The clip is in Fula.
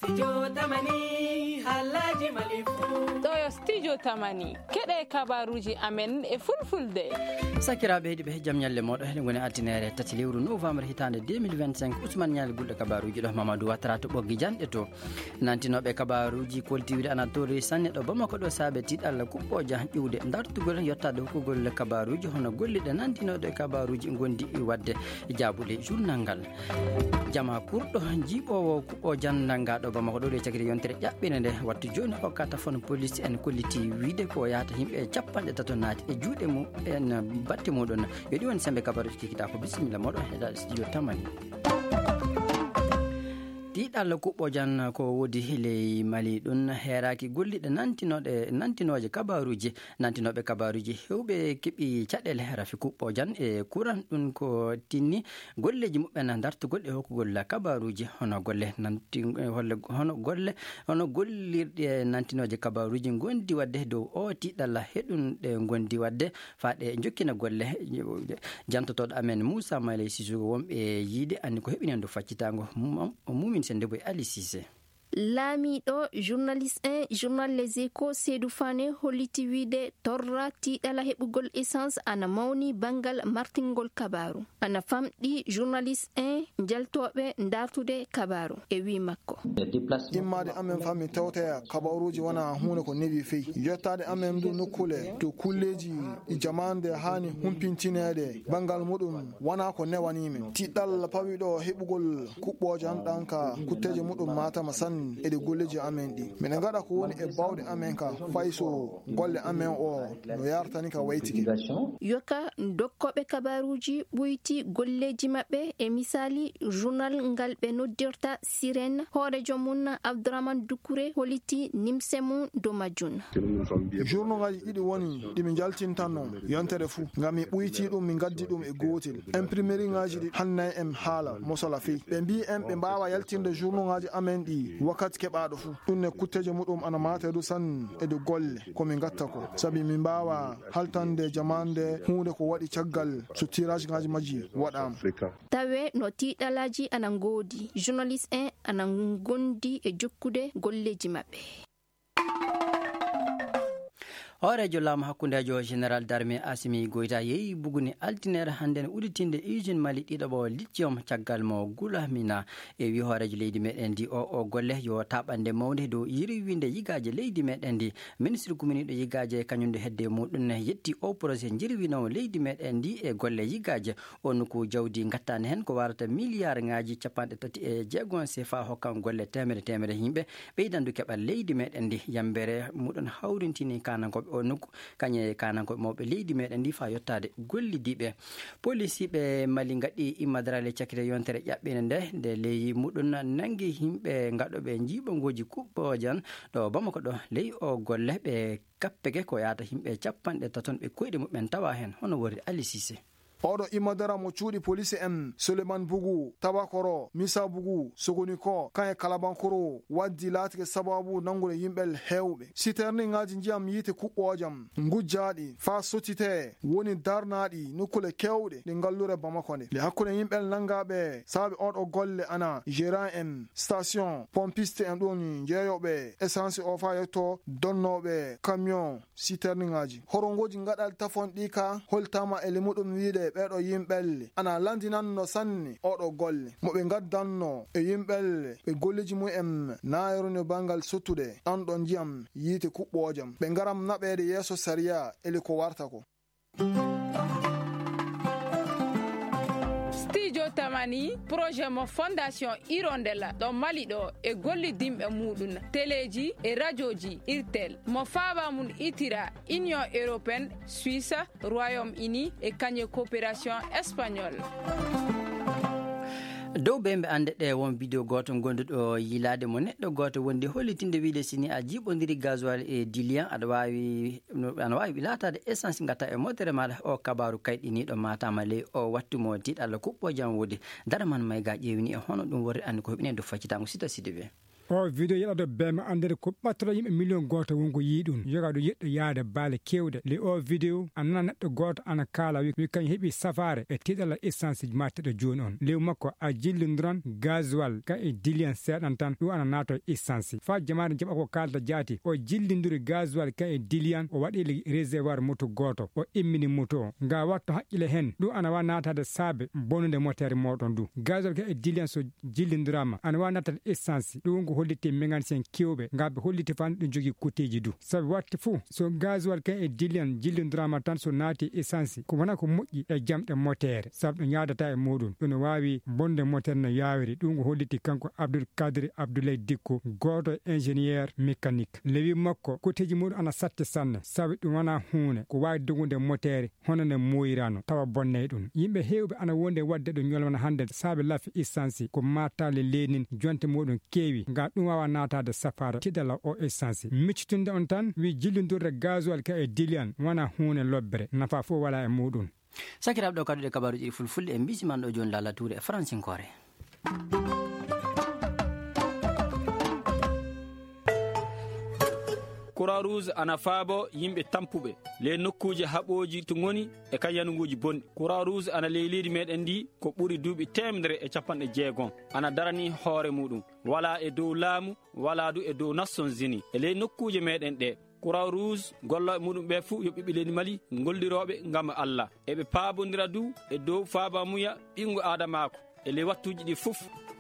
Studio Tamani Halaji Malifu Doyo Studio Tamani Kede kabaruji amen e fulfulde Sakiraɓe heeɗi ɓe jam ñalle moɗo hen woni altinere 3 lewru novembre hitande 2025 Ousmane Ñal gulɗo kabaruji ɗo Mamadou Wattara to ɓoggi janɗe to nantinoɓe kabaruji koltiwiɗe anatori sanne ɗo Bamako ɗo saabe tiɗalla kuɓɓoje ƴiwde dartugol yettade hokkugol kabaruji hono golliɗe nantinoɗe kabaruji gondi wadde jabuɗe journal ngal jama kurɗo jiiɓowo kuɓɓo janndangaɗo Bamako ɗo cagiri yontere ƴaɓɓine nde wattu joni hokkata fon police en kolliti wiide ko yahata yimɓe capanɗe tato naati e juuɗe mum en batte muɗon yoɗi woni sembe kabaruji kikita ko bisimilla moɗon heɗa studio Tamani tiɗal kuɓɓojan ko wodi ley Mali ɗum heeraki golliɗe nantinoje nantinoɓe kabaruji hewɓe keeɓi caɗele rafi kuɓɓojan e kuran ɗum ko tinni golleji muɓɓen dartugol e hokkugol kabaruji hono gollirɗe nantinoje kabaruji gondi wadde dow o tiɗal heɗum ɗe gondi wadde faɗe jokkina golle jantotoɗo amen Moussa Maley Sissoko wonɓe yiide anni ko heɓinen do faccitago mumin sende boy Ali Cissé laamiɗo journaliste journal Les Échos Seydou Fane holliti wiide torra tiiɗala heɓugol essence ana mawni bangal martingol kabaru ana famɗi journaliste jaltoɓe dartude kabaru e wi makko immade amen fami tawta kabaruji wona hunde ko newi feyi yettade amen du nokkule to kulleji jamande hani humpintinede bangal muɗum wona ko newanimen tiɗɗal pawiɗo heɓugol kuɓɓoje anɗan ka kutteje muɗum matama sanni ede golleji amen ɗi minen gaɗa ko woni e bawɗe amen ka fayso golle amen o no yartani ka waytiki yoka dokkoɓe kabaruji ɓoyti golleji maɓɓe e misali journal ngal ɓe noddirta sirene hoore jomum Abdourahmane Doucouré holiti nimse mum do majjun journal ngaji ɗiɗi woni ɗimi jaltintanno yontere fuu ngam mi ɓoyti ɗum mi gaddi ɗum e gotel imprimerie ngaji ɗi hannay en haala mosola feyi ɓe mbi en ɓe mbawa yaltinde journal ngaji amen ɗi wakkati keɓaɗo fuu ɗum ne kutteje muɗum ana matedu sanne ede golle komin gatta ko saabi min mbawa haltande jamande hunde ko waɗi caggal so tirage ngaji majji waɗama tawe no tiɗalaji ana ngoodi journaliste ana gondi e jokkude golleji maɓɓe horejo laamu hakkundejo général d'armée Assimi Goïta yeeyi buguni altinere hande ne uditinde usine Mali ɗiɗoɓo lithium caggal mo gulamina e wi horejo leydi meɗen ndi o golle yo taɓande mawde dow yirwinde yigaje leydi meɗen ndi ministre commune ɗo yigaje kañumde hedde muɗum yetti o projet jirwinowo leydi meɗen ndi e golle yigaje on ko jawdi gattani hen ko warata milliard ngaji 36 CFA hokkan golle temere yimɓe ɓeydandu keɓal leydi meɗen ndi yambere muɗum hawrintini kanankoɓe o nokku kañe kanankoɓe mawɓe leydi meɗen ndi fa yettade gollidiɓe police ɓe Mali gaɗi immadarale cakkite yontere ƴaɓɓine nde ley muɗum nangi yimɓe gaɗoɓe jiiɓogoji kuɓɓojan ɗo Bamako ɗo ley o golle ɓe kappeke ko yata yimɓe capanɗe taton ɓe koyɗe muɓen tawa hen hono wori Ali Cissé oɗo imadara mo cuuɗi police en Souleymane Bougou Tabakoro Missa Bougou Sogoni ko kanye Kalabankoro waddi laatike sababu nangude yimɓel hewɓe citerne ngaji ndiyam yite kuɓɓojam gujjaɗi fa sotite woni darnaɗi nukkule kewɗe ɗe ngallure Bamako nde hakkude yimɓel nangaɓe saabi oɗo golle ana gérant en station pompiste en ɗon jeeyoɓe essence o fa yetto donnoɓe camion citerne ngaji horongoji ngaɗal tafon ɗi ka holtama ele muɗum wiide ɓeɗo yimɓelle ana landinanno sanne oɗo golle moɓe gaddanno e yimɓelle ɓe golleji mumen nayrone bangal sottude ɗanɗon ndiyam yiite kuɓɓojam ɓe garam naɓede yeeso sariya ele ko warta ko Studio Tamani projet mo fondation Hirondella ɗo Mali ɗo e gollidimɓe muɗum téléji e radioji irtel mo faaba mum itira Union européenne Suisse Royaume-Uni e kañe coopération espagnole dow ɓe ande ɗe won vidéo goto gonduɗo yilade mo neɗɗo goto wondi hollitinde wiide sini a jiiɓodiri gasoil e diluant ana wawi latade essence gatta e motere maɗa o kabaru kayɗiniɗo matama ley o wattumo tiɗalla kuɓɓo jam wodi dara man mayga ƴewini e hono ɗum worri andi ko heɓinen do faccitango sita Sidibé o video yeɗaɗo bema andere ko ɓattoɗo yimɓe million goto wonko yiɗum yogaɗo yeɗɗo yaade baale kewɗe le o video anana neɗɗo goto ana kala wi kañ heeɓi safare e tiɗala essence ji matteɗo joni on lew makko a jillodiran gasoil ka e dilian seeɗan tan ɗum ana nato essence fa jamade jaɓa ko kalda jaati o jillidiri gasoil ka e dilian o waɗi réservoir moto goto o immini moto o nga watto haqqile hen ɗum ana wawi natade saabe bonude motere moɗon du gasoil ka e dilian so jillidirama ana wawi natade essence ɗum ko holliti mécanicien kewɓe ngaɓe holliti fan ɗum jogui kuteji du saabi watti fou so gasoil ka e dilian jillidirama tan so naati essence ko wona ko moƴƴi e jamɗe motere saabu ɗum yadata e muɗum ɗum wawi bonde motere no yawiri ɗum ko holliti kanko Abdoul Kadri Abdoulaye Dikko goto ingénieur mécanique lewi makko kuteji muɗum ana satti sanne saabi ɗum wona hunde ko wawi dogude motere hono ne moyirano tawa bonne ɗum yimɓe hewɓe ana wonde wadde ɗo ñolwana hande saabi laafi essence ko matale lenin jonte muɗum kewi nga ɗum wawa natade safara tiɗala o essence miccitunde on tan wi jillidorde gasoil ka e dilian wona hunde lobbere nafa fof wala e muɗum sakiraɓe ɗo kaduɗe kabaruji ɗi fulfulde e mbisiman ɗo joni lalatore e francinkore. Croix Rouge ana faabo yimɓe tampuɓe le nokkuji haɓoji to goni e kayanuguji bonɗi. Croix Rouge ana ley leydi meɗen ndi ko ɓuuri duuɓi 160 ana darani hoore muɗum wala e dow laamu wala du e dow Nations Unies e ley nokkuje meɗen ɗe. Croix Rouge golloɓe muɗum ɓe fuu yo ɓiɓɓe leydi Mali golliroɓe ngam Allah eɓe paabodira du e dow faabamuya ɓingu adamako e ley wattuji ɗi fof